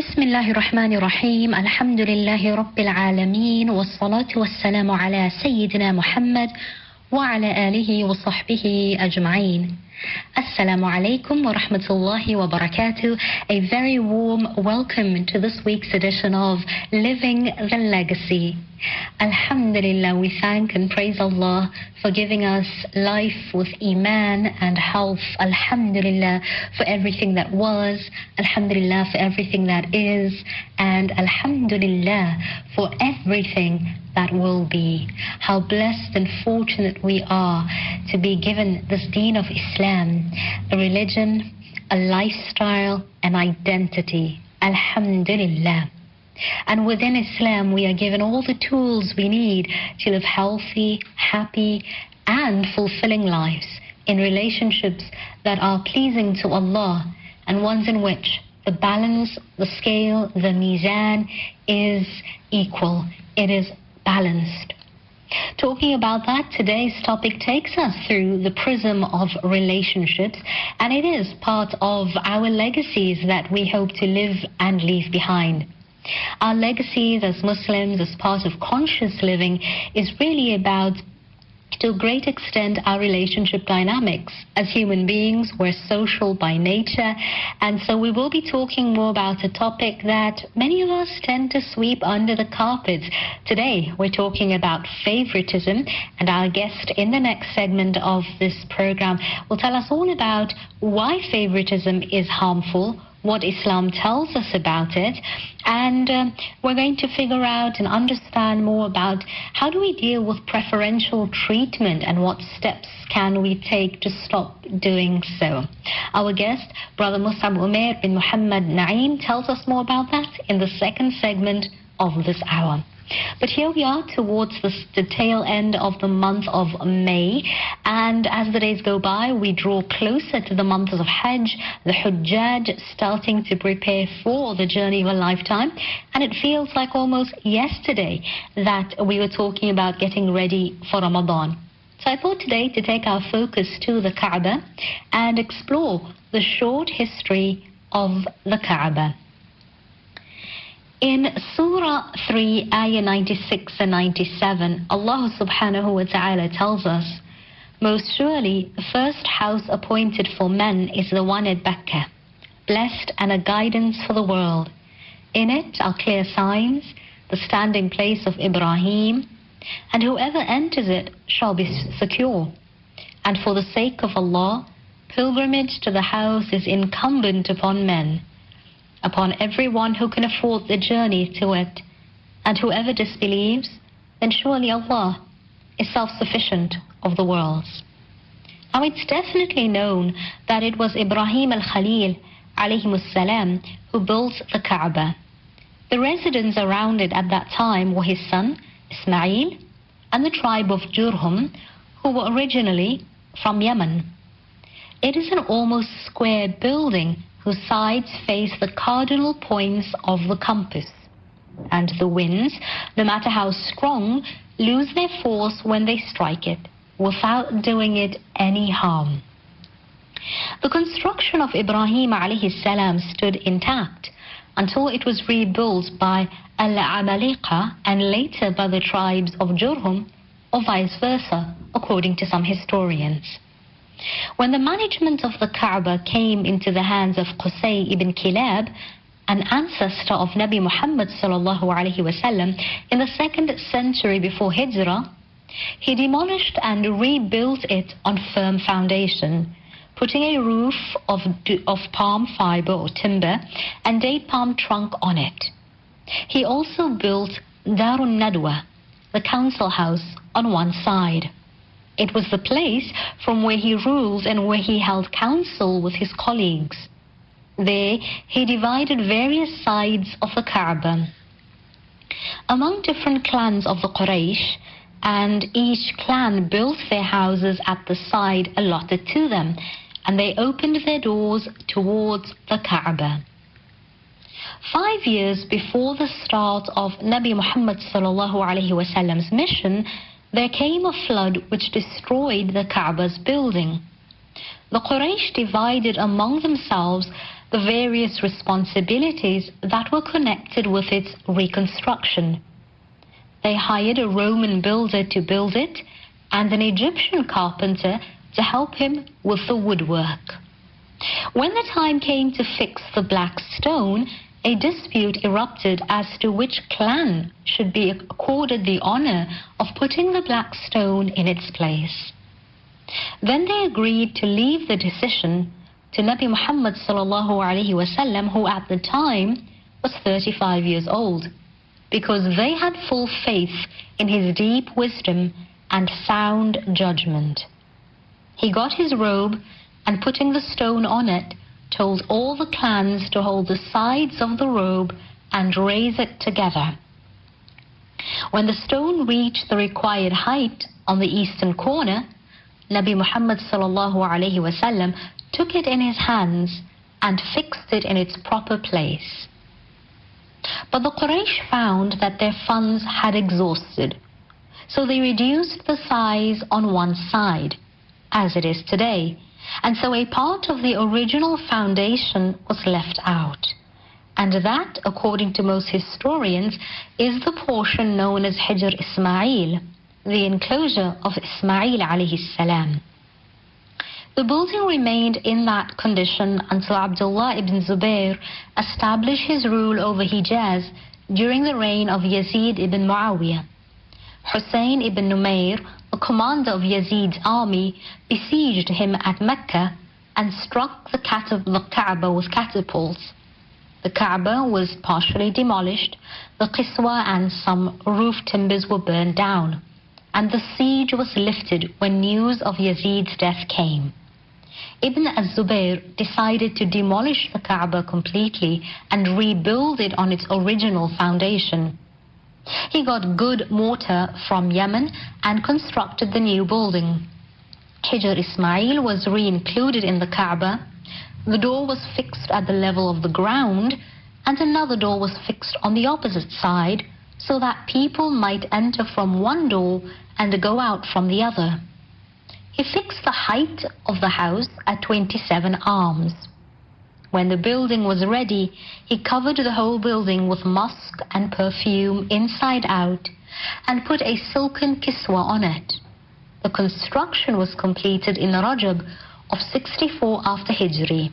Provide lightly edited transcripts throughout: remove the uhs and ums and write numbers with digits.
بسم الله الرحمن الرحيم. الحمد لله رب العالمين، والصلاة والسلام على سيدنا محمد وعلى آله وصحبه أجمعين. Assalamu alaikum wa rahmatullahi wa barakatuh. A very warm welcome to this week's edition of Living the Legacy. Alhamdulillah, we thank and praise Allah for giving us life with Iman and health. Alhamdulillah for everything that was. Alhamdulillah for everything that is. And Alhamdulillah for everything that will be. How blessed and fortunate we are to be given this deen of Islam, a religion, a lifestyle, an identity. Alhamdulillah. And within Islam, we are given all the tools we need to live healthy, happy, and fulfilling lives in relationships that are pleasing to Allah, and ones in which the balance, the scale, the mizan is equal. It is balanced. Talking about that, today's topic takes us through the prism of relationships, and it is part of our legacies that we hope to live and leave behind. Our legacies as Muslims, as part of conscious living, is really about, to a great extent, our relationship dynamics. As human beings, we're social by nature, and so we will be talking more about a topic that many of us tend to sweep under the carpet. Today, we're talking about favoritism, and our guest in the next segment of this program will tell us all about why favoritism is harmful, what Islam tells us about it, and we're going to figure out and understand more about how do we deal with preferential treatment and what steps can we take to stop doing so. Our guest, Brother Musab Umair bin Muhammad Naeem, tells us more about that in the second segment of this hour. But here we are towards the tail end of the month of May, and as the days go by, we draw closer to the month of Hajj, the Hujjaj starting to prepare for the journey of a lifetime, and it feels like almost yesterday that we were talking about getting ready for Ramadan. So I thought today to take our focus to the Kaaba and explore the short history of the Kaaba. In Surah 3, Ayah 96 and 97, Allah subhanahu wa ta'ala tells us, "Most surely, the first house appointed for men is the one at Mecca, blessed and a guidance for the world. In it are clear signs, the standing place of Ibrahim, and whoever enters it shall be secure. And for the sake of Allah, pilgrimage to the house is incumbent upon men, upon everyone who can afford the journey to it. And whoever disbelieves, then surely Allah is self-sufficient of the worlds." Now it's definitely known that it was Ibrahim al-Khalil alayhi salam who built the Kaaba. The residents around it at that time were his son Ismail and the tribe of Jurhum, who were originally from Yemen. It is an almost square building whose sides face the cardinal points of the compass, and the winds, no matter how strong, lose their force when they strike it, without doing it any harm. The construction of Ibrahim alayhi salam stood intact until it was rebuilt by Al-Amaliqa and later by the tribes of Jurhum, or vice versa, according to some historians. When the management of the Kaaba came into the hands of Qusay ibn Kilab, an ancestor of Nabi Muhammad sallallahu alaihi wasallam, in the 2nd century before Hijrah, he demolished and rebuilt it on firm foundation, putting a roof of palm fiber or timber and date palm trunk on it. He also built Darun Nadwa, the council house, on one side. It was the place from where he ruled and where he held counsel with his colleagues. There, he divided various sides of the Kaaba among different clans of the Quraysh, and each clan built their houses at the side allotted to them, and they opened their doors towards the Kaaba. 5 years before the start of Nabi Muhammad sallallahu alaihi wasallam's mission, there came a flood which destroyed the Kaaba's building. The Quraysh divided among themselves the various responsibilities that were connected with its reconstruction. They hired a Roman builder to build it and an Egyptian carpenter to help him with the woodwork. When the time came to fix the black stone, a dispute erupted as to which clan should be accorded the honor of putting the black stone in its place. Then they agreed to leave the decision to Nabi Muhammad sallallahu alaihi wasallam, who at the time was 35 years old, because they had full faith in his deep wisdom and sound judgment. He got his robe and, putting the stone on it, told all the clans to hold the sides of the robe and raise it together. When the stone reached the required height on the eastern corner, Nabi Muhammad sallallahu alaihi wasallam took it in his hands and fixed it in its proper place. But the Quraysh found that their funds had exhausted, so they reduced the size on one side, as it is today, and so a part of the original foundation was left out. And that, according to most historians, is the portion known as Hijr Ismail, the enclosure of Ismail alayhi salam. The building remained in that condition until Abdullah ibn Zubayr established his rule over Hijaz during the reign of Yazid ibn Muawiyah. Hussein ibn Numayr, the commander of Yazid's army, besieged him at Mecca and struck the Kaaba with catapults. The Kaaba was partially demolished, the Qiswa and some roof timbers were burned down, and the siege was lifted when news of Yazid's death came. Ibn az-Zubayr decided to demolish the Kaaba completely and rebuild it on its original foundation. He got good mortar from Yemen and constructed the new building. Hijr Ismail was re-included in the Kaaba. The door was fixed at the level of the ground, and another door was fixed on the opposite side so that people might enter from one door and go out from the other. He fixed the height of the house at 27 arms. When the building was ready, he covered the whole building with musk and perfume inside out and put a silken kiswa on it. The construction was completed in Rajab of 64 after Hijri.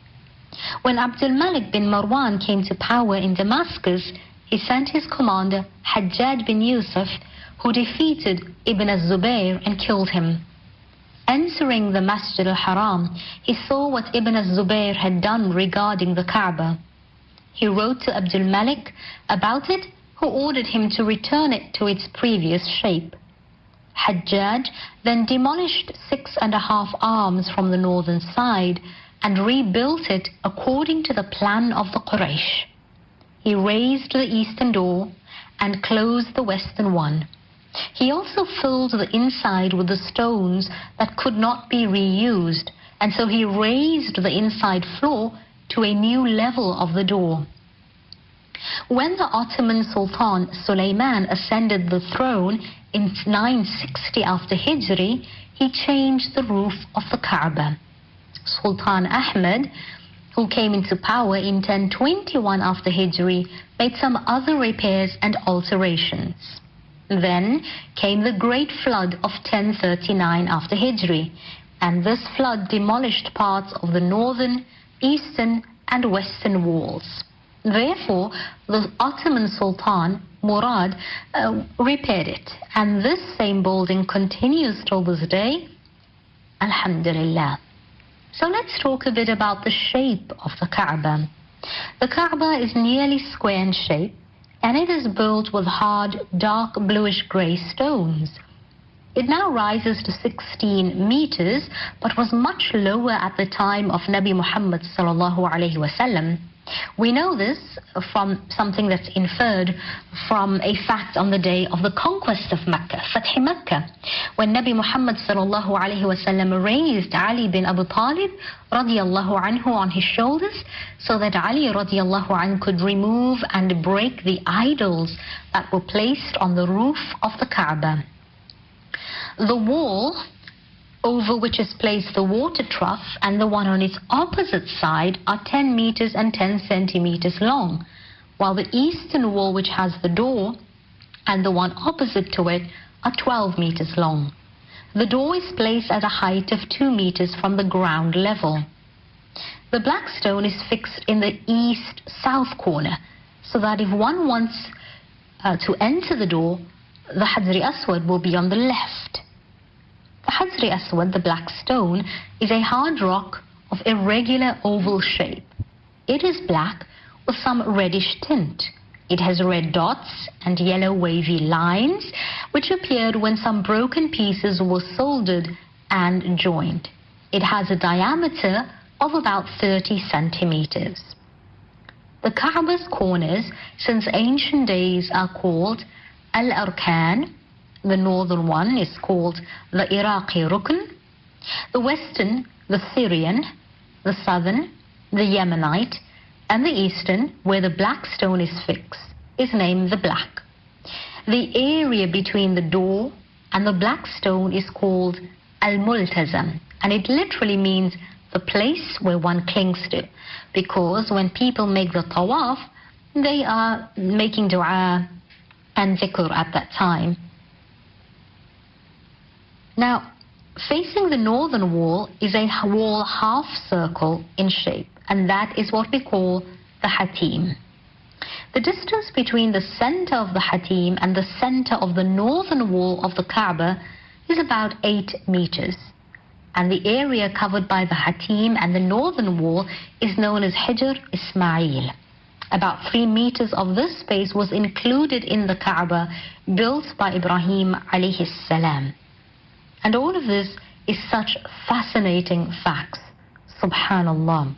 When Abdul Malik bin Marwan came to power in Damascus, he sent his commander Hajjaj bin Yusuf, who defeated Ibn az-Zubayr and killed him. Entering the Masjid al-Haram, he saw what Ibn az-Zubayr had done regarding the Kaaba. He wrote to Abdul Malik about it, who ordered him to return it to its previous shape. Hajjaj then demolished 6.5 arms from the northern side and rebuilt it according to the plan of the Quraysh. He raised the eastern door and closed the western one. He also filled the inside with the stones that could not be reused, and so he raised the inside floor to a new level of the door. When the Ottoman Sultan Suleiman ascended the throne in 960 after Hijri, he changed the roof of the Kaaba. Sultan Ahmed, who came into power in 1021 after Hijri, made some other repairs and alterations. Then came the Great Flood of 1039 after Hijri, and this flood demolished parts of the northern, eastern and western walls. Therefore, the Ottoman Sultan, Murad, repaired it, and this same building continues till this day, Alhamdulillah. So let's talk a bit about the shape of the Kaaba. The Kaaba is nearly square in shape, and it is built with hard, dark bluish-grey stones. It now rises to 16 meters, but was much lower at the time of Nabi Muhammad sallallahu alaihi wasallam. We know this from something that's inferred from a fact on the day of the conquest of Mecca, Fath Mecca, when Nabi Muhammad sallallahu alaihi wasallam raised Ali bin Abi Talib radiyallahu anhu on his shoulders so that Ali radiyallahu anhu could remove and break the idols that were placed on the roof of the Kaaba. The wall over which is placed the water trough, and the one on its opposite side are 10 meters and 10 centimeters long, while the eastern wall, which has the door, and the one opposite to it, are 12 meters long. The door is placed at a height of 2 meters from the ground level. The black stone is fixed in the east-south corner, so that if one wants to enter the door, the Hajr Aswad will be on the left. The Hajr Aswad, the black stone, is a hard rock of irregular oval shape. It is black with some reddish tint. It has red dots and yellow wavy lines, which appeared when some broken pieces were soldered and joined. It has a diameter of about 30 centimeters. The Ka'ba's corners, since ancient days, are called Al-Arkan. The northern one is called the Iraqi Rukn. The western, the Syrian. The southern, the Yemenite. And the eastern, where the black stone is fixed, is named the black. The area between the door and the black stone is called Al-Multazam, and it literally means the place where one clings to, because when people make the tawaf, they are making dua and dhikr at that time. Now, facing the northern wall is a wall half circle in shape, and that is what we call the Hatim. The distance between the center of the Hatim and the center of the northern wall of the Kaaba is about 8 meters. And the area covered by the Hatim and the northern wall is known as Hijr Ismail. About 3 meters of this space was included in the Kaaba, built by Ibrahim alayhi salam. And all of this is such fascinating facts. Subhanallah.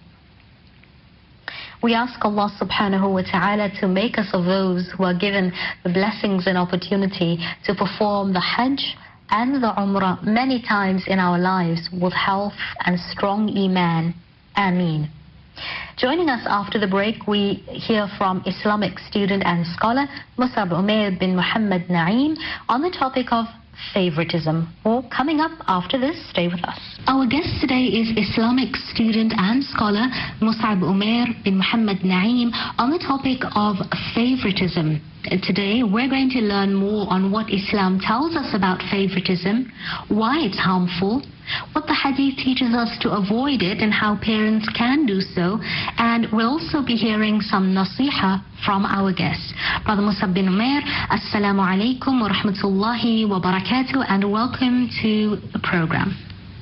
We ask Allah subhanahu wa ta'ala to make us of those who are given the blessings and opportunity to perform the Hajj and the Umrah many times in our lives with health and strong Iman. Ameen. Joining us after the break, we hear from Islamic student and scholar Musab Umair bin Muhammad Naeem on the topic of favoritism. Or coming up after this, stay with us. Our guest today is Islamic student and scholar Musab Umair bin Muhammad Naeem on the topic of favoritism. Today we're going to learn more on what Islam tells us about favoritism, why it's harmful, what the hadith teaches us to avoid it and how parents can do so, and we'll also be hearing some nasiha from our guests. Brother Musab bin Umair, Assalamu alaikum wa rahmatullahi wa barakatuh, and welcome to the program.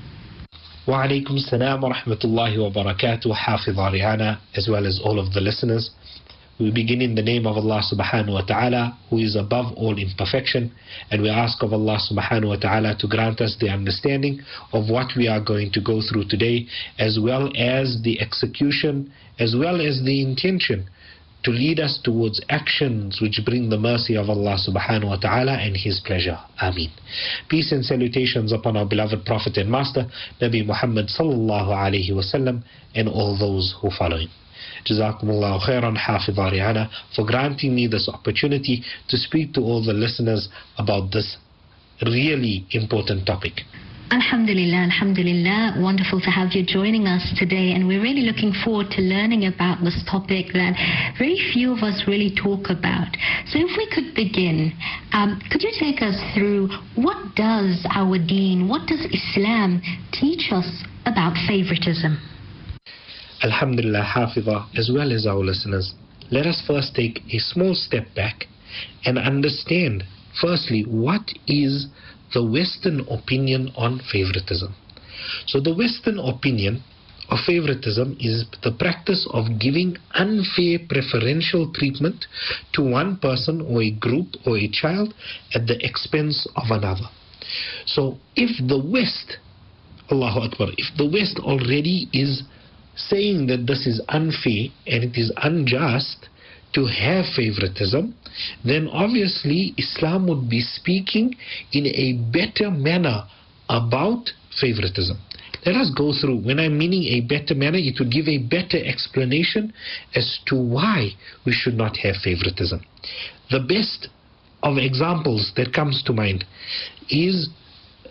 Wa alaikum salam wa rahmatullahi wa barakatuh, Hafidha Rihana, as well as all of the listeners. We begin in the name of Allah subhanahu wa ta'ala, who is above all imperfection, and we ask of Allah subhanahu wa ta'ala to grant us the understanding of what we are going to go through today, as well as the execution, as well as the intention to lead us towards actions which bring the mercy of Allah subhanahu wa ta'ala and His pleasure. Ameen. Peace and salutations upon our beloved Prophet and Master, Nabi Muhammad sallallahu alayhi wasallam, and all those who follow him. Jazakumullahu khairan, Hafidha Rihana, for granting me this opportunity to speak to all the listeners about this really important topic. Alhamdulillah, alhamdulillah. Wonderful to have you joining us today, and we're really looking forward to learning about this topic that very few of us really talk about. So if we could begin, could you take us through what does our deen, what does Islam teach us about favoritism? Alhamdulillah, Hafidha, as well as our listeners, let us first take a small step back and understand, firstly, what is the Western opinion on favoritism. So the Western opinion of favoritism is the practice of giving unfair preferential treatment to one person or a group or a child at the expense of another. So if the West, Allahu Akbar, if the West already is saying that this is unfair and it is unjust to have favoritism, then obviously Islam would be speaking in a better manner about favoritism. Let us go through. When I'm meaning a better manner, it would give a better explanation as to why we should not have favoritism. The best of examples that comes to mind is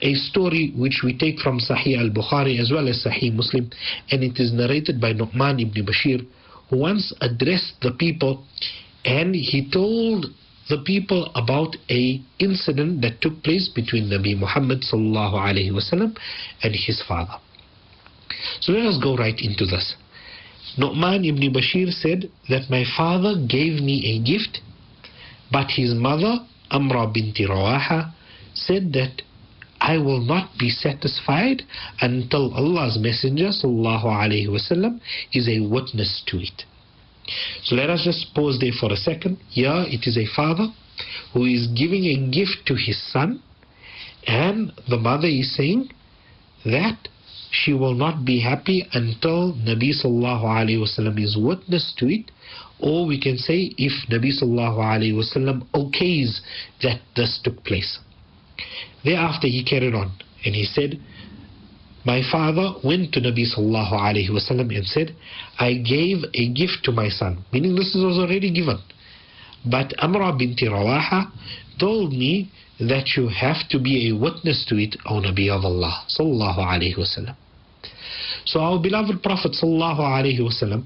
a story which we take from Sahih al-Bukhari as well as Sahih Muslim, and it is narrated by Nu'man ibn Bashir, who once addressed the people, and he told the people about a incident that took place between Nabi Muhammad sallallahu alaihi wasallam and his father. So let us go right into this. Nu'man ibn Bashir said that my father gave me a gift, but his mother, Amra binti Rawaha, said that I will not be satisfied until Allah's Messenger sallallahu alaihi wasallam is a witness to it. So let us just pause there for a second. Here it is a father who is giving a gift to his son, and the mother is saying that she will not be happy until Nabi sallallahu alaihi wasallam is witness to it, or we can say if Nabi sallallahu alaihi wasallam okays that this took place. Thereafter he carried on and he said, my father went to Nabi sallallahu alaihi wasallam and said, I gave a gift to my son, meaning this was already given. But Amra binti Rawaha told me that you have to be a witness to it, O Nabi of Allah sallallahu alaihi wasallam. So our beloved Prophet sallallahu alaihi wasallam,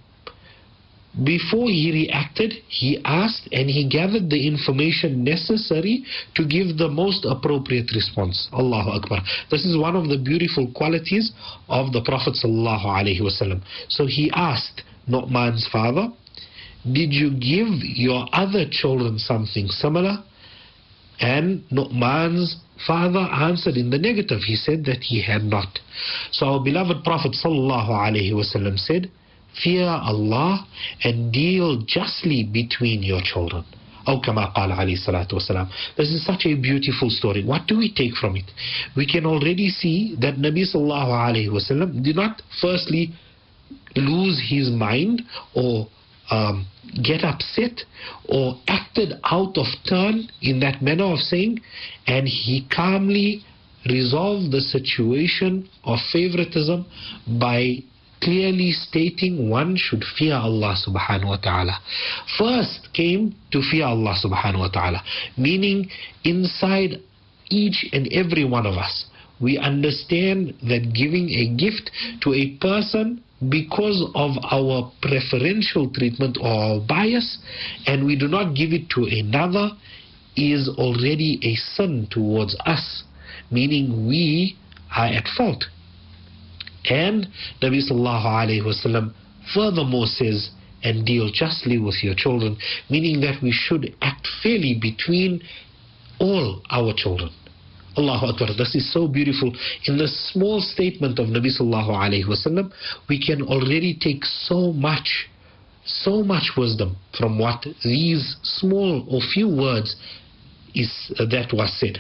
before he reacted, he asked and he gathered the information necessary to give the most appropriate response. Allahu Akbar. This is one of the beautiful qualities of the Prophet sallallahu alaihi wasallam. So he asked Nu'man's father, did you give your other children something similar? And Nu'man's father answered in the negative. He said that he had not. So our beloved Prophet sallallahu alaihi wasallam said, fear Allah and deal justly between your children. Or kama qala alayhi salatu wasalam. This is such a beautiful story. What do we take from it? We can already see that Nabi sallallahu alayhi wasallam did not firstly lose his mind or get upset or acted out of turn in that manner of saying, and he calmly resolved the situation of favoritism by clearly stating one should fear Allah subhanahu wa ta'ala. First came to fear Allah subhanahu wa ta'ala, meaning inside each and every one of us, we understand that giving a gift to a person because of our preferential treatment or our bias, and we do not give it to another, is already a sin towards us, meaning we are at fault. And Nabi sallallahu alayhi wasallam furthermore says, and deal justly with your children, meaning that we should act fairly between all our children. Allahu Akbar. This is so beautiful. In this small statement of Nabi sallallahu alayhi wasallam, we can already take so much wisdom from what these small or few words that was said.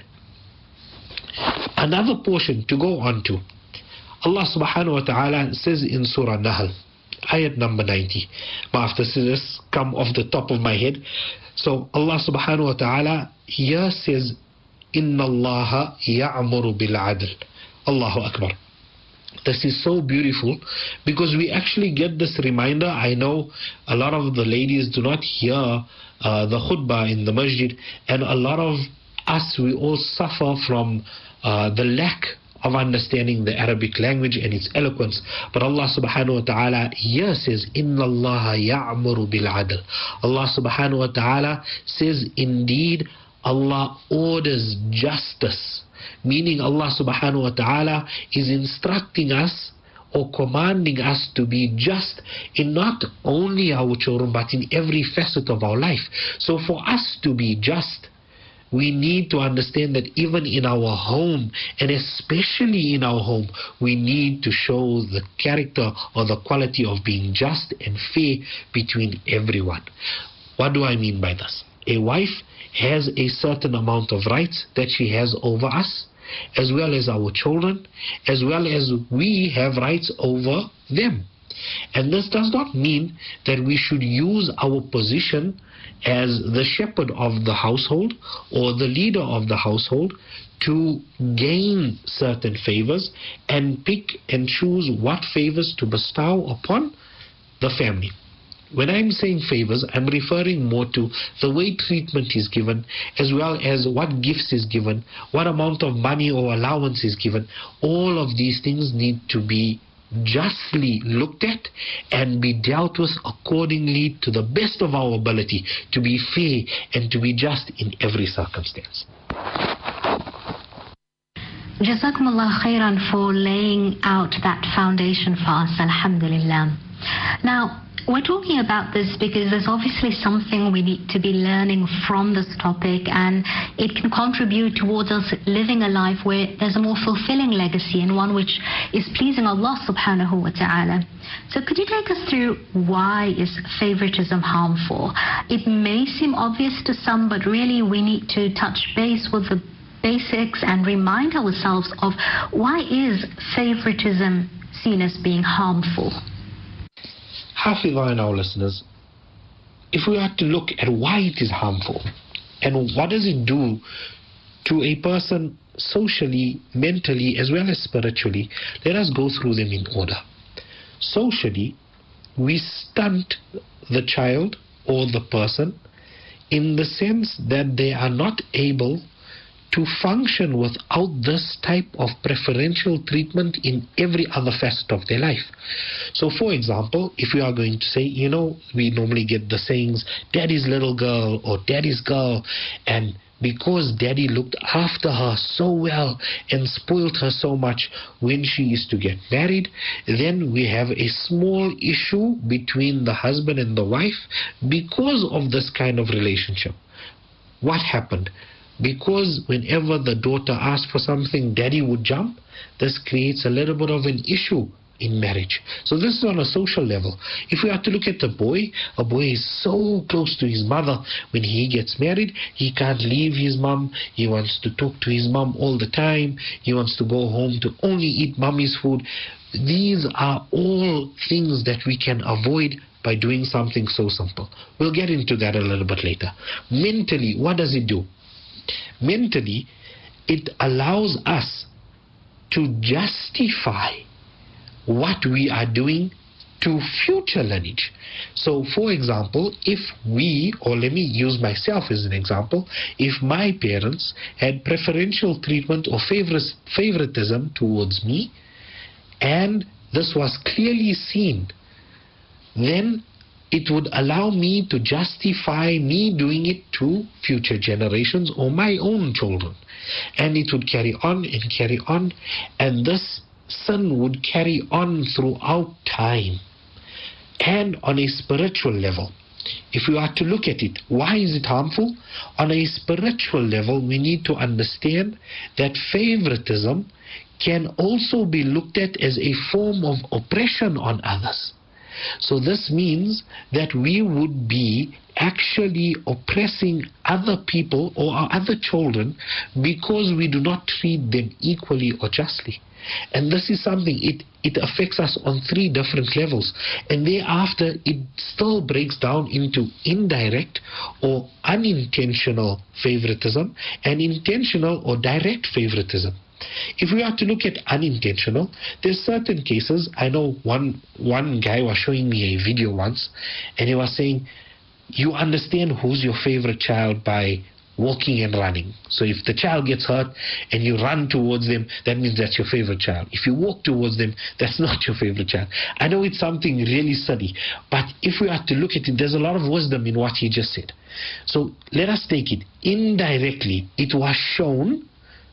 Another portion to go on to, Allah subhanahu wa ta'ala says in Surah Nahl, ayat number 90. Maaf, this is come off the top of my head. So Allah subhanahu wa ta'ala here says, Inna Allah ya'muru bil adl. Allahu Akbar. This is so beautiful because we actually get this reminder. I know a lot of the ladies do not hear the khutbah in the masjid, and a lot of us, we all suffer from the lack of understanding the Arabic language and its eloquence. But Allah subhanahu wa ta'ala here says, Inna Allah ya'muru bil adl. Allah subhanahu wa ta'ala says, indeed, Allah orders justice. Meaning Allah subhanahu wa ta'ala is instructing us or commanding us to be just in not only our children but in every facet of our life. So for us to be just, we need to understand that even in our home, and especially in our home, we need to show the character or the quality of being just and fair between everyone. What do I mean by this? A wife has a certain amount of rights that she has over us, as well as our children, as well as we have rights over them. And this does not mean that we should use our position as the shepherd of the household or the leader of the household to gain certain favors and pick and choose what favors to bestow upon the family. When I'm saying favors, I'm referring more to the way treatment is given, as well as what gifts is given, what amount of money or allowance is given. All of these things need to be justly looked at and be dealt with accordingly to the best of our ability, to be fair and to be just in every circumstance. Jazakumullah khairan for laying out that foundation for us, alhamdulillah. Now, we're talking about this because there's obviously something we need to be learning from this topic, and it can contribute towards us living a life where there's a more fulfilling legacy and one which is pleasing Allah subhanahu wa ta'ala. So could you take us through why is favoritism harmful? It may seem obvious to some, but really we need to touch base with the basics and remind ourselves of why is favoritism seen as being harmful. Hafizah and our listeners, if we are to look at why it is harmful and what does it do to a person socially, mentally, as well as spiritually, let us go through them in order. Socially, we stunt the child or the person in the sense that they are not able to function without this type of preferential treatment in every other facet of their life. So for example, if we are going to say, we normally get the sayings, daddy's little girl or daddy's girl, and because daddy looked after her so well and spoiled her so much when she is to get married, then we have a small issue between the husband and the wife because of this kind of relationship. What happened? Because whenever the daughter asked for something, daddy would jump. This creates a little bit of an issue in marriage. So this is on a social level. If we are to look at a boy is so close to his mother. When he gets married, he can't leave his mom. He wants to talk to his mom all the time. He wants to go home to only eat mommy's food. These are all things that we can avoid by doing something so simple. We'll get into that a little bit later. Mentally, what does it do? Mentally, it allows us to justify what we are doing to future lineage. So for example, if we, or let me use myself as an example, if my parents had preferential treatment or favoritism towards me, and this was clearly seen, then it would allow me to justify me doing it to future generations or my own children. And it would carry on, and this sin would carry on throughout time. And on a spiritual level, if we are to look at it, why is it harmful? On a spiritual level, we need to understand that favoritism can also be looked at as a form of oppression on others. So this means that we would be actually oppressing other people or our other children because we do not treat them equally or justly. And this is something, it affects us on 3 different levels. And thereafter, it still breaks down into indirect or unintentional favoritism and intentional or direct favoritism. If we are to look at unintentional, there's certain cases. I know one guy was showing me a video once, and he was saying, you understand who's your favorite child by walking and running. So if the child gets hurt and you run towards them, that means that's your favorite child. If you walk towards them, that's not your favorite child. I know it's something really silly, but if we are to look at it, there's a lot of wisdom in what he just said. So let us take it. Indirectly, it was shown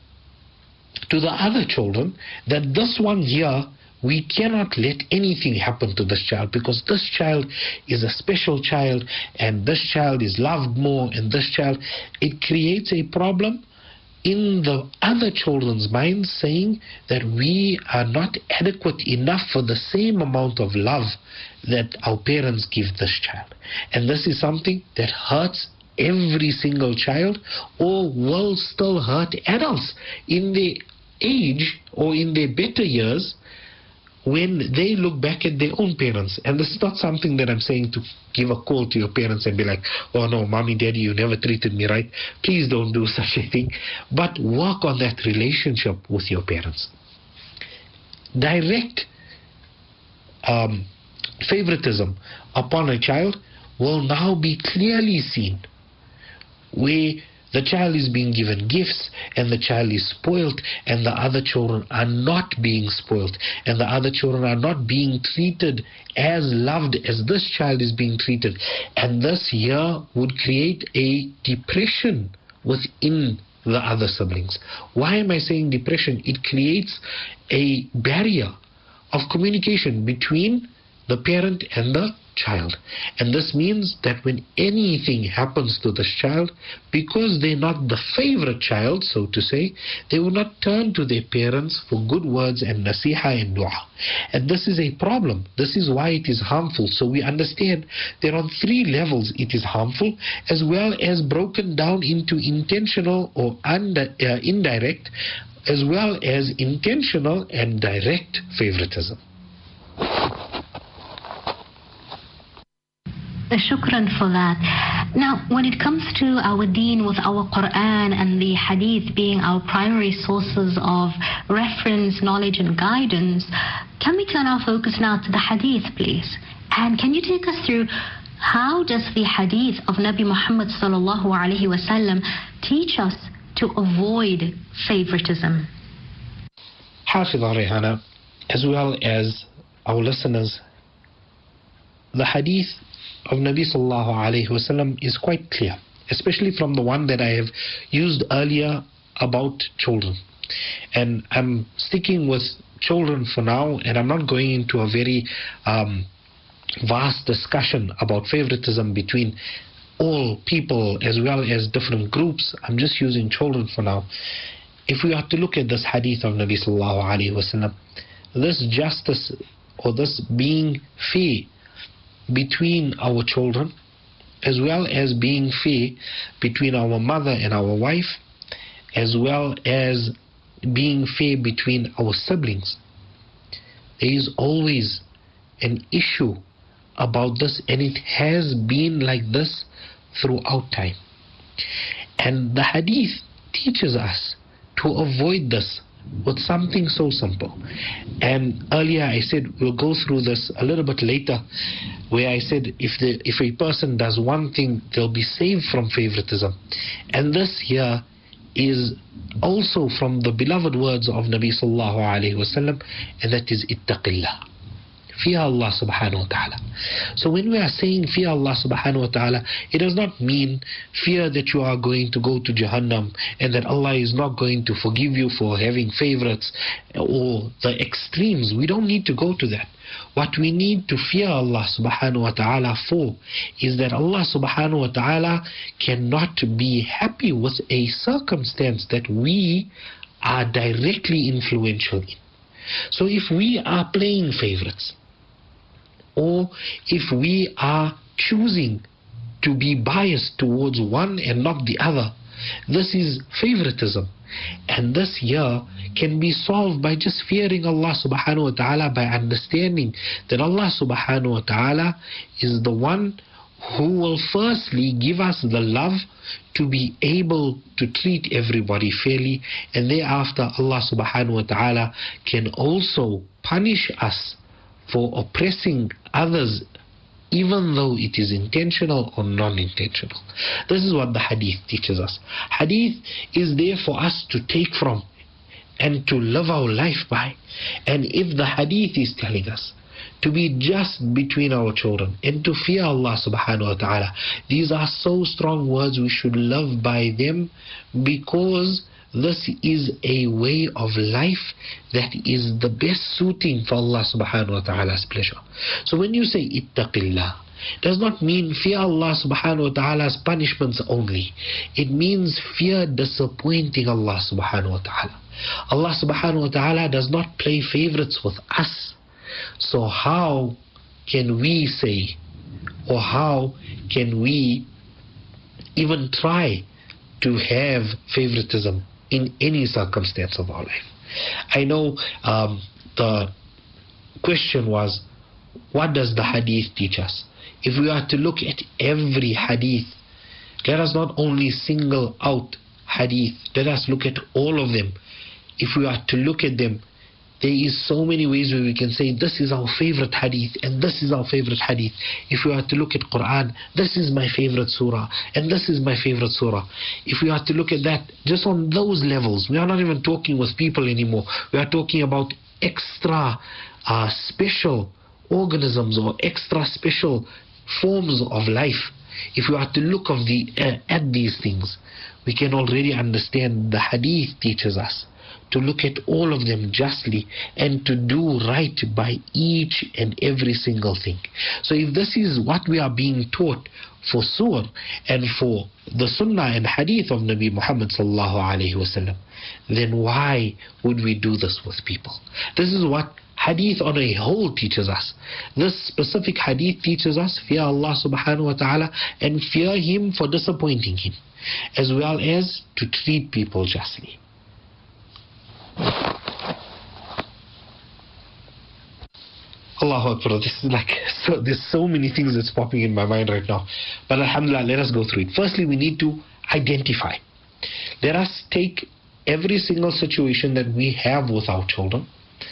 to the other children that this one here, we cannot let anything happen to this child because this child is a special child and this child is loved more, and this child, it creates a problem in the other children's minds, saying that we are not adequate enough for the same amount of love that our parents give this child. And this is something that hurts every single child, or will still hurt adults in their age or in their better years when they look back at their own parents. And this is not something that I'm saying to give a call to your parents and be like, oh no, mommy, daddy, you never treated me right. Please don't do such a thing. But work on that relationship with your parents. Direct favoritism upon a child will now be clearly seen, where the child is being given gifts and the child is spoiled and the other children are not being spoiled and the other children are not being treated as loved as this child is being treated. And this here would create a depression within the other siblings. Why am I saying depression? It creates a barrier of communication between the parent and the child. And this means that when anything happens to this child, because they're not the favorite child, so to say, they will not turn to their parents for good words and nasiha and dua. And this is a problem. This is why it is harmful. So we understand that on 3 levels it is harmful, as well as broken down into intentional or indirect, as well as intentional and direct favoritism. Shukran for that. Now, when it comes to our deen with our Quran and the Hadith being our primary sources of reference, knowledge and guidance, can we turn our focus now to the Hadith, please? And can you take us through how does the Hadith of Nabi Muhammad sallallahu alaihi wasallam teach us to avoid favoritism? Hafidha Rehana, as well as our listeners, the Hadith of Nabi sallallahu alaihi wasallam is quite clear, especially from the one that I have used earlier about children. And I'm sticking with children for now, and I'm not going into a very vast discussion about favoritism between all people as well as different groups. I'm just using children for now. If we are to look at this hadith of Nabi sallallahu alaihi wasallam, this justice or this being fair between our children, as well as being fair between our mother and our wife, as well as being fair between our siblings. There is always an issue about this, and it has been like this throughout time. And the hadith teaches us to avoid this with something so simple. And earlier I said we'll go through this a little bit later, where I said if a person does one thing, they'll be saved from favoritism. And this here is also from the beloved words of Nabi sallallahu alaihi wasallam, and that is ittaqillah. Fear Allah subhanahu wa ta'ala. So when we are saying fear Allah subhanahu wa ta'ala, it does not mean fear that you are going to go to Jahannam and that Allah is not going to forgive you for having favorites or the extremes. We don't need to go to that. What we need to fear Allah subhanahu wa ta'ala for is that Allah subhanahu wa ta'ala cannot be happy with a circumstance that we are directly influential in. So if we are playing favorites, or if we are choosing to be biased towards one and not the other, this is favoritism. And this here can be solved by just fearing Allah subhanahu wa ta'ala, by understanding that Allah subhanahu wa ta'ala is the one who will firstly give us the love to be able to treat everybody fairly, and thereafter Allah subhanahu wa ta'ala can also punish us for oppressing others, even though it is intentional or non-intentional. This is what the hadith teaches us. Hadith is there for us to take from and to live our life by. And if the hadith is telling us to be just between our children and to fear Allah subhanahu wa ta'ala, these are so strong words, we should live by them, because this is a way of life that is the best suiting for Allah subhanahu wa ta'ala's pleasure. So when you say ittaqillah, does not mean fear Allah subhanahu wa ta'ala's punishments only. It means fear disappointing Allah subhanahu wa ta'ala. Allah subhanahu wa ta'ala does not play favorites with us. So how can we say, or how can we even try to have favoritism in any circumstance of our life? I know the question was, what does the hadith teach us? If we are to look at every hadith, let us not only single out hadith, let us look at all of them. If we are to look at them, there is so many ways where we can say this is our favorite hadith and this is our favorite hadith. If we are to look at Quran, this is my favorite surah and this is my favorite surah. If we are to look at that just on those levels, we are not even talking with people anymore. We are talking about extra special organisms or extra special forms of life. If we are to look at these things, we can already understand the hadith teaches us to look at all of them justly and to do right by each and every single thing. So if this is what we are being taught for surah and for the sunnah and hadith of Nabi Muhammad sallallahu alaihi wasallam, then why would we do this with people? This is what hadith on a whole teaches us. This specific hadith teaches us fear Allah subhanahu wa ta'ala and fear Him for disappointing Him, as well as to treat people justly. Allahu Akbar. This is there's so many things that's popping in my mind right now. But alhamdulillah, let us go through it. Firstly, we need to identify. Let us take every single situation that we have with our children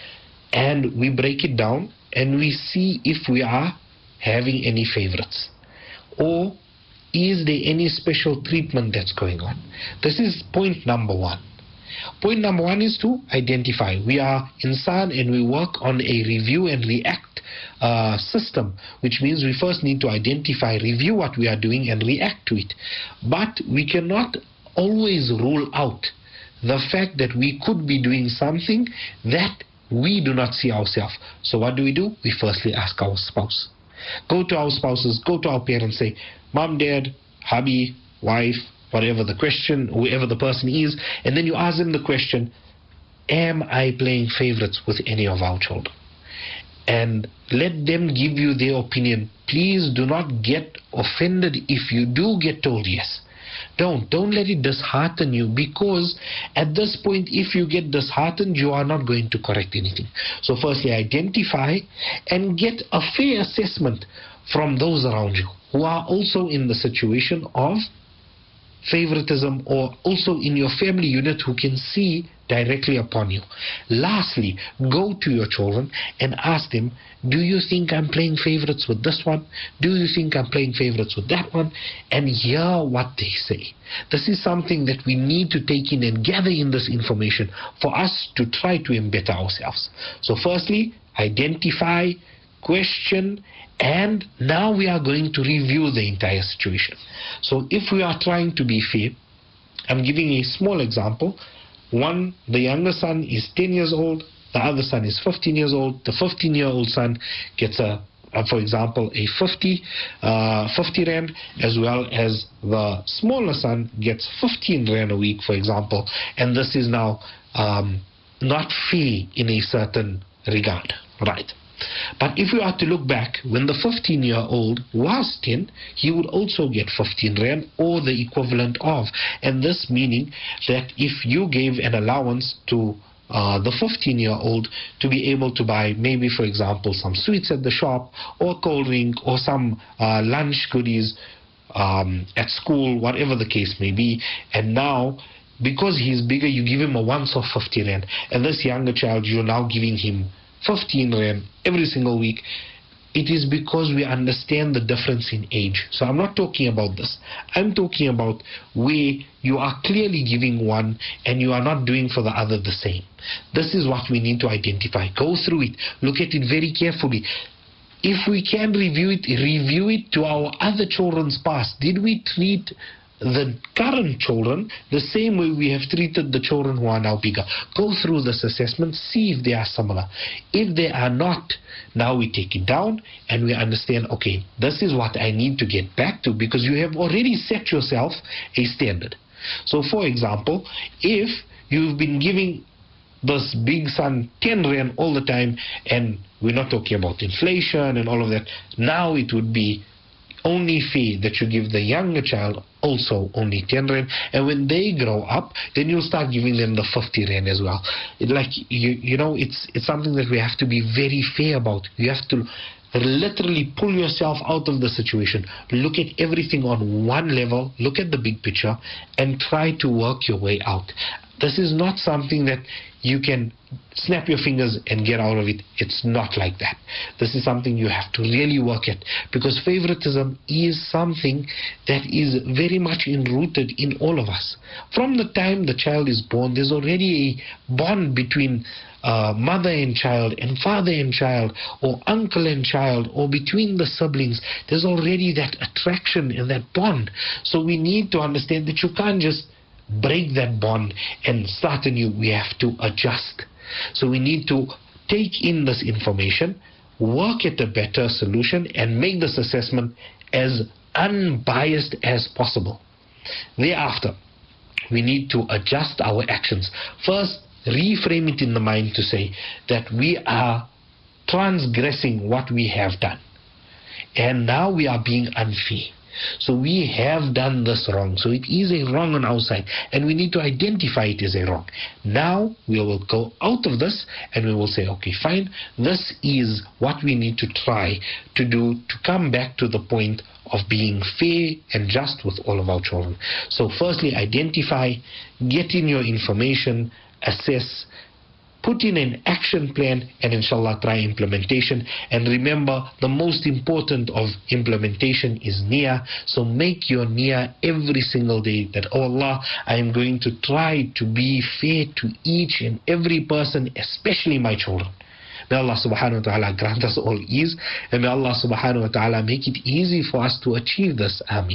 and we break it down and we see if we are having any favorites, or is there any special treatment that's going on. This is point number one. Point number one is to identify. We are insan and we work on a review and react system, which means we first need to identify, review what we are doing and react to it. But we cannot always rule out the fact that we could be doing something that we do not see ourselves. So what do? We firstly ask our spouse. Go to our spouses, go to our parents, say, Mom, Dad, hubby, wife, whatever the question, whoever the person is, and then you ask them the question, am I playing favorites with any of our children? And let them give you their opinion. Please do not get offended if you do get told yes. Don't let it dishearten you, because at this point, if you get disheartened, you are not going to correct anything. So firstly, identify and get a fair assessment from those around you who are also in the situation of favoritism, or also in your family unit who can see directly upon you. Lastly, go to your children and ask them, do you think I'm playing favorites with this one? Do you think I'm playing favorites with that one? And hear what they say. This is something that we need to take in and gather in this information for us to try to embed ourselves. So firstly, identify, question, and now we are going to review the entire situation. So if we are trying to be fair, I'm giving a small example. One, the younger son is 10 years old, the other son is 15 years old. The 15-year-old son gets for example, a 50 rand, as well as the smaller son gets 15 rand a week, for example. And this is now not fair in a certain regard, right? But if we are to look back, when the 15-year-old was 10, he would also get 15 rand or the equivalent of. And this meaning that if you gave an allowance to the 15-year-old to be able to buy maybe, for example, some sweets at the shop, or cold drink, or some lunch goodies at school, whatever the case may be, and now because he's bigger, you give him a once-off 50 rand, and this younger child, you're now giving him 15 rand every single week. It is because we understand the difference in age. So I'm not talking about this. I'm talking about where you are clearly giving one and you are not doing for the other the same. This is what we need to identify. Go through it. Look at it very carefully. If we can review it to our other children's past. Did we treat the current children the same way we have treated the children who are now bigger? Go through this assessment, see if they are similar. If they are not, now we take it down and we understand, okay, this is what I need to get back to, because you have already set yourself a standard. So for example, if you've been giving this big son 10 rand all the time, and we're not talking about inflation and all of that, now it would be only fair that you give the younger child also only 10 rand, and when they grow up, then you'll start giving them the 50 rand as well. It's something that we have to be very fair about. You have to literally pull yourself out of the situation, look at everything on one level, look at the big picture, and try to work your way out. This is not something that you can snap your fingers and get out of it. It's not like that. This is something you have to really work at, because favoritism is something that is very much enrooted in all of us. From the time the child is born, there's already a bond between mother and child, and father and child, or uncle and child, or between the siblings. There's already that attraction and that bond. So we need to understand that you can't just break that bond and start anew. We have to adjust. So we need to take in this information, work at a better solution, and make this assessment as unbiased as possible. Thereafter, we need to adjust our actions. First, reframe it in the mind to say that we are transgressing what we have done, and now we are being unfair. So we have done this wrong. So it is a wrong on our side, and we need to identify it as a wrong. Now we will go out of this and we will say, okay, fine, this is what we need to try to do to come back to the point of being fair and just with all of our children. So firstly, identify, get in your information, assess, put in an action plan, and inshallah try implementation. And remember, the most important of implementation is niyyah. So make your niyyah every single day that, oh Allah, I am going to try to be fair to each and every person, especially my children. May Allah subhanahu wa ta'ala grant us all ease, and may Allah subhanahu wa ta'ala make it easy for us to achieve this. Ameen.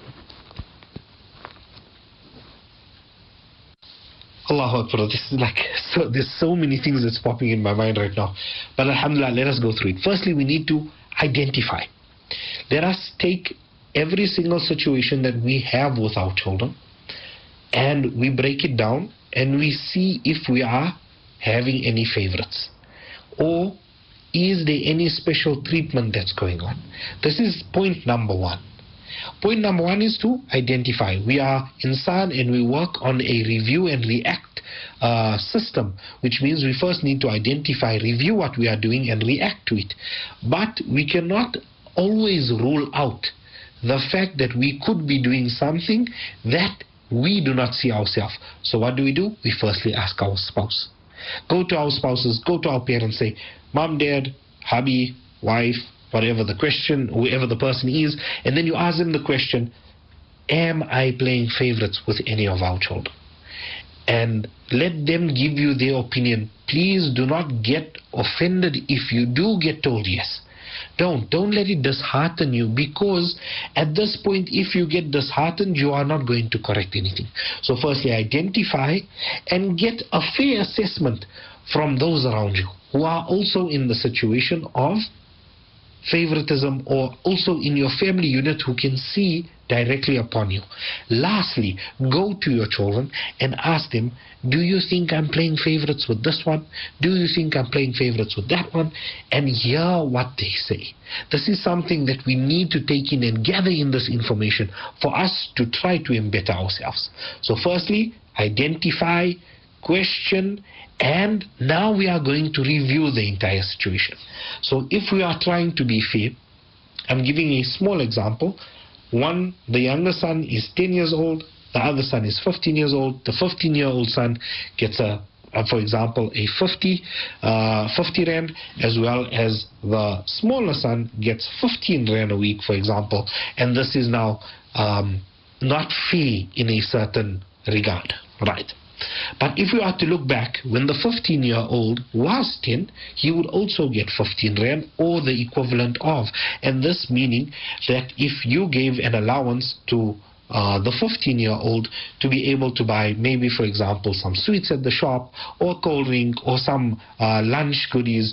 Allahu Akbar. This is like, there's so many things that's popping in my mind right now. But alhamdulillah, let us go through it. Firstly, we need to identify. Let us take every single situation that we have with our children, and we break it down, and we see if we are having any favorites, or is there any special treatment that's going on. This is point number one. Point number one is to identify. We are insan, and we work on a review and react system, which means we first need to identify, review what we are doing, and react to it. But we cannot always rule out the fact that we could be doing something that we do not see ourselves. So what do? We firstly ask our spouse. Go to our spouses, go to our parents, say, Mom, Dad, hubby, wife, whatever the question, whoever the person is, and then you ask them the question, am I playing favorites with any of our children? And let them give you their opinion. Please do not get offended if you do get told yes. Don't let it dishearten you, because at this point, if you get disheartened, you are not going to correct anything. So firstly, identify and get a fair assessment from those around you who are also in the situation of favoritism, or also in your family unit who can see directly upon you. Lastly, go to your children and ask them, do you think I'm playing favorites with this one? Do you think I'm playing favorites with that one? And hear what they say. This is something that we need to take in and gather in this information for us to try to embed ourselves. So firstly, identify, question, and now we are going to review the entire situation. So if we are trying to be fair, I'm giving a small example. One, the younger son is 10 years old, the other son is 15 years old. The 15-year-old son gets for example, a 50 rand, as well as the smaller son gets 15 rand a week, for example. And this is now not fair in a certain regard, right? But if we are to look back, when the 15-year-old was 10, he would also get 15 rand, or the equivalent of. And this meaning that if you gave an allowance to the 15-year-old to be able to buy maybe, for example, some sweets at the shop, or cold drink, or some lunch goodies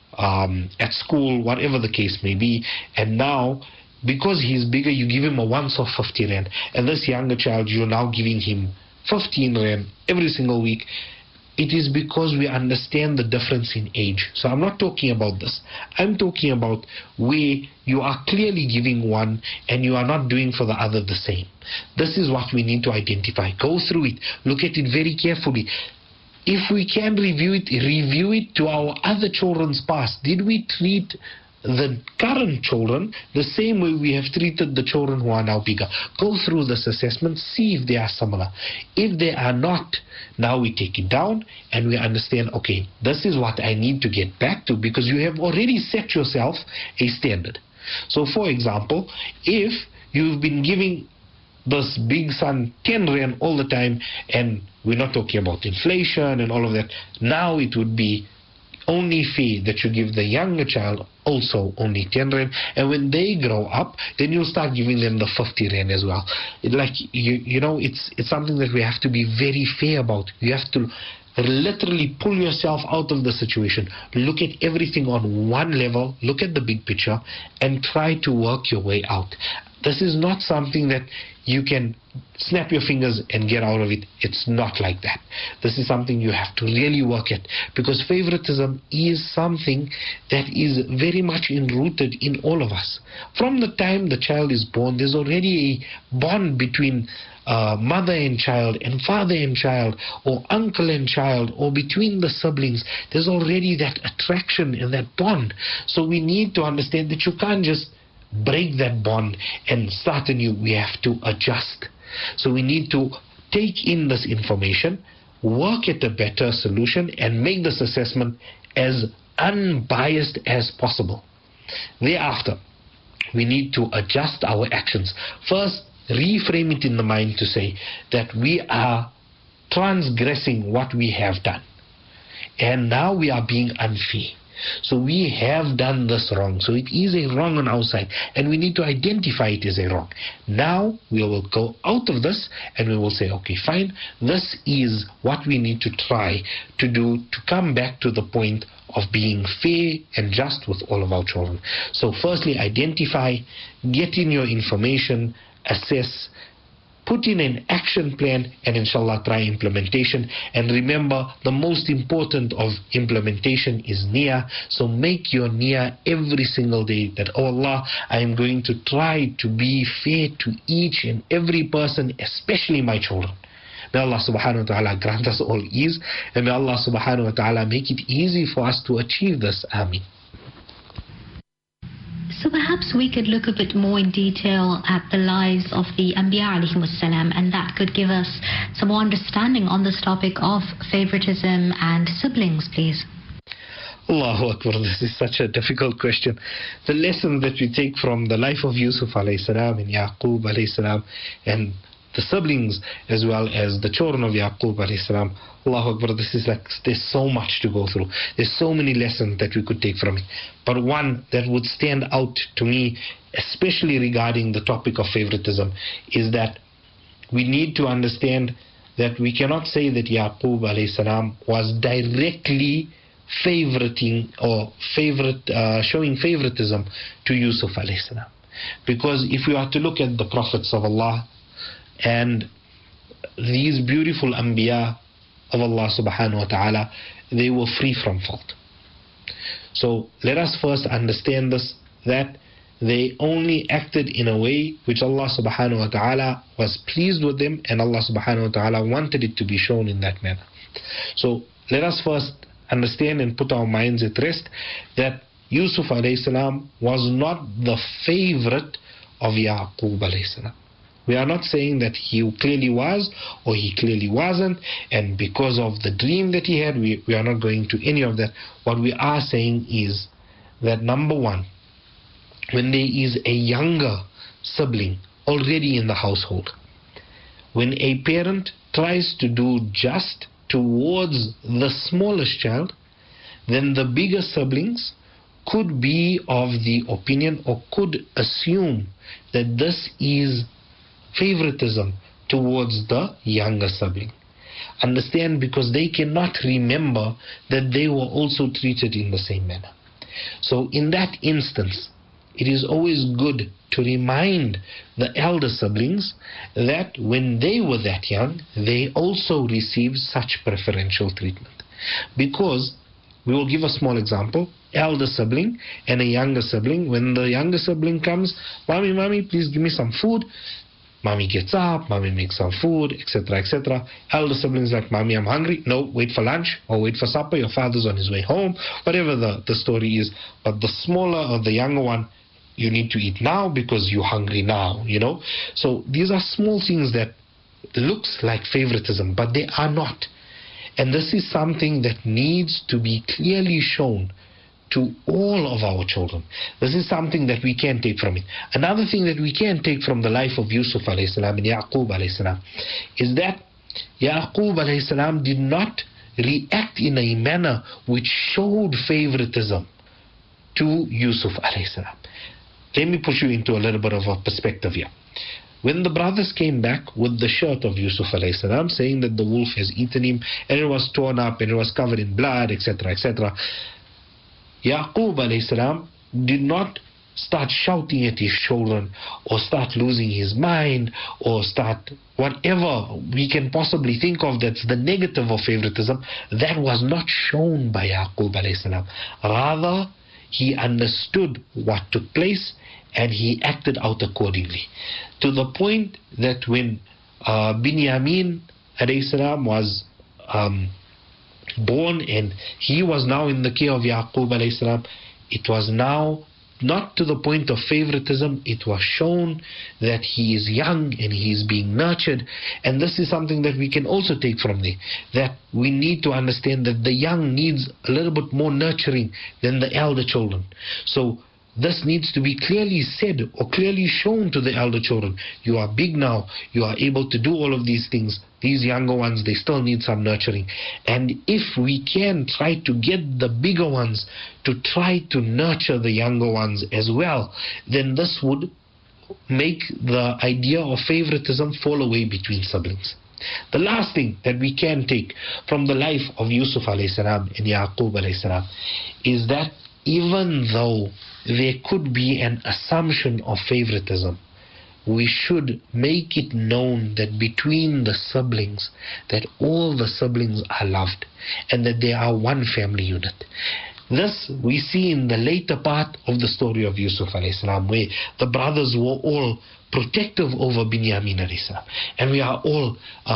at school, whatever the case may be, and now because he's bigger, you give him a once-off 50 rand, and this younger child, you're now giving him 15 rand every single week. It is because we understand the difference in age. So I'm not talking about this. I'm talking about where you are clearly giving one and you are not doing for the other the same. This is what we need to identify. Go through it. Look at it very carefully. If we can review it to our other children's past. Did we treat the current children the same way we have treated the children who are now bigger. Go through this assessment, see if they are similar. If they are not, now we take it down and we understand, okay, this is what I need to get back to, because you have already set yourself a standard. So for example, if you've been giving this big son 10 rand all the time, and we're not talking about inflation and all of that, now it would be only fair that you give the younger child also only 10 rand, and when they grow up, then you'll start giving them the 50 rand as well. It's something that we have to be very fair about. You have to literally pull yourself out of the situation, look at everything on one level, look at the big picture, and try to work your way out. This is not something that you can snap your fingers and get out of it. It's not like that. This is something you have to really work at, because favoritism is something that is very much enrooted in all of us. From the time the child is born, there's already a bond between mother and child, and father and child, or uncle and child, or between the siblings. There's already that attraction and that bond. So we need to understand that you can't just break that bond and start anew. We have to adjust. So we need to take in this information, work at a better solution, and make this assessment as unbiased as possible. Thereafter, we need to adjust our actions. First, reframe it in the mind to say that we are transgressing what we have done, and now we are being unfair. So we have done this wrong. So it is a wrong on our side, and we need to identify it as a wrong. Now we will go out of this and we will say, okay, fine, this is what we need to try to do to come back to the point of being fair and just with all of our children. So firstly, identify, get in your information, assess, put in an action plan, and inshallah try implementation. And remember, the most important of implementation is niyyah. So make your niyyah every single day that, oh Allah, I am going to try to be fair to each and every person, especially my children. May Allah subhanahu wa ta'ala grant us all ease, and may Allah subhanahu wa ta'ala make it easy for us to achieve this. Ameen. So perhaps we could look a bit more in detail at the lives of the Anbiya alayhimus salam, and that could give us some more understanding on this topic of favoritism and siblings, please. Allahu Akbar, this is such a difficult question. The lesson that we take from the life of Yusuf alayhi salam and Yaqub alayhi salam, and the siblings as well as the children of Yaqub alayhi salam, Allahu Akbar, this is like, there's so much to go through. There's so many lessons that we could take from it. But one that would stand out to me, especially regarding the topic of favoritism, is that we need to understand that we cannot say that Yaqub alayhi salam was directly showing favoritism to Yusuf alayhi salam. Because if we are to look at the prophets of Allah and these beautiful Anbiya of Allah subhanahu wa ta'ala, they were free from fault. So let us first understand this, that they only acted in a way which Allah subhanahu wa ta'ala was pleased with them, and Allah subhanahu wa ta'ala wanted it to be shown in that manner. So let us first understand and put our minds at rest that Yusuf alayhi salam was not the favorite of Yaqub alayhi salam. We are not saying that he clearly was or he clearly wasn't, and because of the dream that he had, we are not going to any of that. What we are saying is that, number one, when there is a younger sibling already in the household, when a parent tries to do just towards the smallest child, then the bigger siblings could be of the opinion or could assume that this is favoritism towards the younger sibling. Understand, because they cannot remember that they were also treated in the same manner. So in that instance, it is always good to remind the elder siblings that when they were that young, they also received such preferential treatment. Because, we will give a small example, elder sibling and a younger sibling. When the younger sibling comes, mommy, please give me some food, Mommy gets up, mommy makes some food, etc., etc. Elder siblings like, mommy, I'm hungry. No, wait for lunch or wait for supper. Your father's on his way home. Whatever the story is. But the smaller or the younger one, you need to eat now because you're hungry now, you know. So these are small things that looks like favoritism, but they are not. And this is something that needs to be clearly shown to all of our children. This is something that we can take from it. Another thing that we can take from the life of Yusuf alayhi salam and Yaqub alayhi salam is that Yaqub alayhi salam did not react in a manner which showed favoritism to Yusuf alayhi salam. Let me push you into a little bit of a perspective here. When the brothers came back with the shirt of Yusuf alayhi salam, saying that the wolf has eaten him and it was torn up and it was covered in blood, etc., etc., Yaqub alayhi salam did not start shouting at his children or start losing his mind or start whatever we can possibly think of that's the negative of favoritism. That was not shown by Yaqub alayhi salam. Rather, he understood what took place and he acted out accordingly. To the point that when Binyamin alayhi salam was born and he was now in the care of Yaqub alayhi salam, it was now not to the point of favoritism. It was shown that he is young and he is being nurtured. And this is something that we can also take from there, that we need to understand that the young needs a little bit more nurturing than the elder children. So this needs to be clearly said or clearly shown to the elder children. You are big now. You are able to do all of these things. These younger ones, they still need some nurturing. And if we can try to get the bigger ones to try to nurture the younger ones as well, then this would make the idea of favoritism fall away between siblings. The last thing that we can take from the life of Yusuf alayhi salam and Yaqub alayhi salam is that even though there could be an assumption of favoritism, we should make it known that between the siblings, that all the siblings are loved and that they are one family unit. This we see in the later part of the story of Yusuf alayhi salam, where the brothers were all protective over Binyamin alayhi salam, and we are all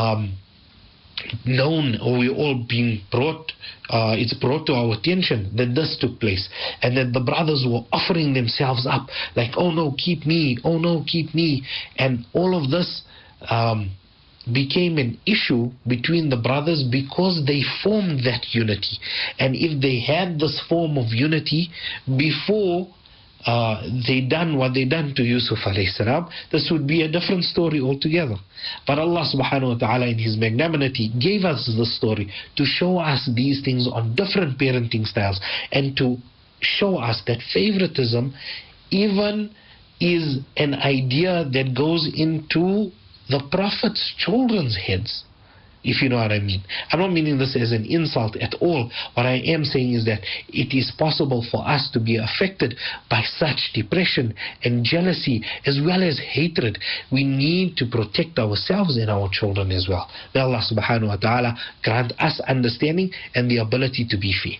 known, or we're all being brought, it's brought to our attention that this took place, and that the brothers were offering themselves up like, oh no, keep me, oh no, keep me. And all of this became an issue between the brothers because they formed that unity. And if they had this form of unity before they done what they done to Yusuf alayhi salam, this would be a different story altogether. But Allah subhanahu wa ta'ala in His magnanimity gave us the story to show us these things on different parenting styles, and to show us that favoritism even is an idea that goes into the Prophet's children's heads, if you know what I mean. I'm not meaning this as an insult at all. What I am saying is that it is possible for us to be affected by such depression and jealousy as well as hatred. We need to protect ourselves and our children as well. May Allah subhanahu wa ta'ala grant us understanding and the ability to be fair.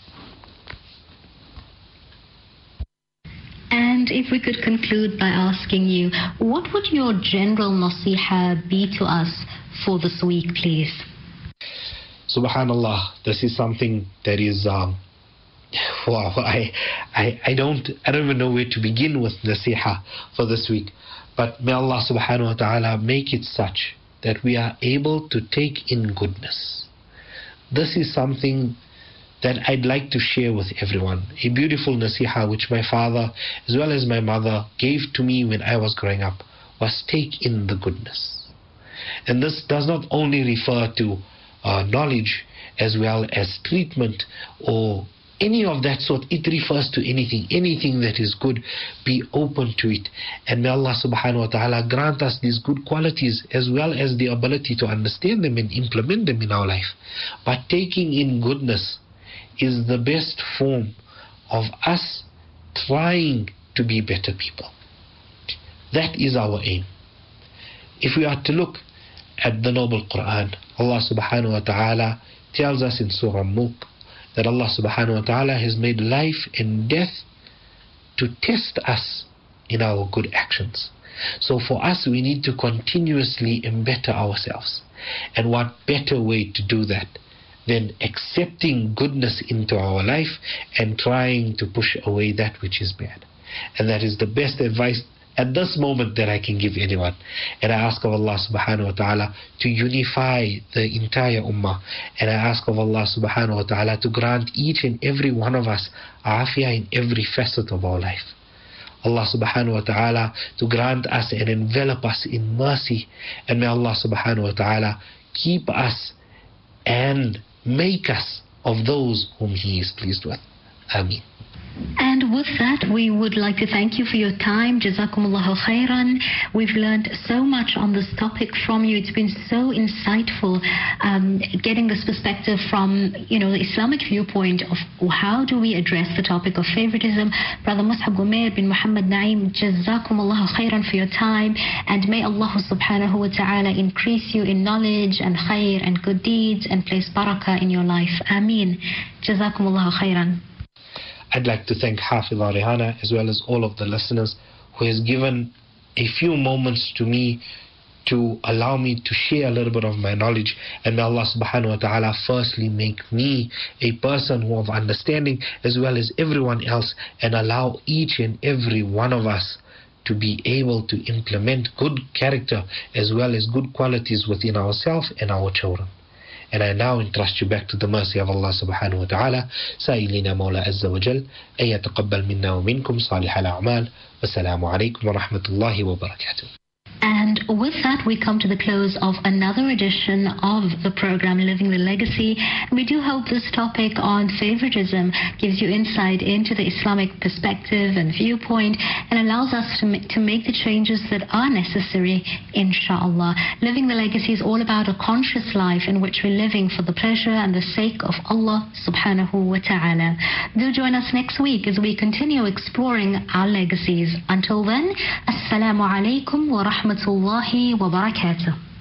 And if we could conclude by asking you, what would your general nasiha be to us for this week, please? Subhanallah, this is something that is, wow, I don't even know where to begin with nasiha for this week. But may Allah subhanahu wa ta'ala make it such that we are able to take in goodness. This is something that I'd like to share with everyone. A beautiful nasiha which my father as well as my mother gave to me when I was growing up was take in the goodness. And this does not only refer to knowledge as well as treatment or any of that sort. It refers to anything that is good. Be open to it, and may Allah subhanahu wa ta'ala grant us these good qualities as well as the ability to understand them and implement them in our life. But taking in goodness is the best form of us trying to be better people. That is our aim. If we are to look at the noble Quran, Allah subhanahu wa ta'ala tells us in Surah Mulk that Allah subhanahu wa ta'ala has made life and death to test us in our good actions. So for us, we need to continuously better ourselves. And what better way to do that than accepting goodness into our life and trying to push away that which is bad. And that is the best advice at this moment that I can give anyone. And I ask of Allah subhanahu wa ta'ala to unify the entire ummah. And I ask of Allah subhanahu wa ta'ala to grant each and every one of us afiyah in every facet of our life. Allah subhanahu wa ta'ala to grant us and envelop us in mercy. And may Allah subhanahu wa ta'ala keep us and make us of those whom He is pleased with. Ameen. And with that, we would like to thank you for your time. Jazakumullahu khairan. We've learned so much on this topic from you. It's been so insightful, getting this perspective from, the Islamic viewpoint of how do we address the topic of favoritism. Brother Mus'ab Umair bin Muhammad Naeem, Jazakumullahu khairan for your time. And may Allah subhanahu wa ta'ala increase you in knowledge and khair and good deeds and place barakah in your life. Ameen. Jazakumullahu khairan. I'd like to thank Hafidha Rehana as well as all of the listeners who has given a few moments to me to allow me to share a little bit of my knowledge. And may Allah subhanahu wa ta'ala firstly make me a person who of understanding as well as everyone else, and allow each and every one of us to be able to implement good character as well as good qualities within ourselves and our children. And I now entrust you back to the mercy of Allah subhanahu wa ta'ala. سائلين مولى عز وجل أن يتقبل منا ومنكم صالح الأعمال. والسلام عليكم ورحمة الله وبركاته. And with that, we come to the close of another edition of the program Living the Legacy. And we do hope this topic on favoritism gives you insight into the Islamic perspective and viewpoint, and allows us to make the changes that are necessary, inshallah. Living the Legacy is all about a conscious life in which we're living for the pleasure and the sake of Allah subhanahu wa ta'ala. Do join us next week as we continue exploring our legacies. Until then, Assalamu alaikum wa rahmatullahi wa barakatuh.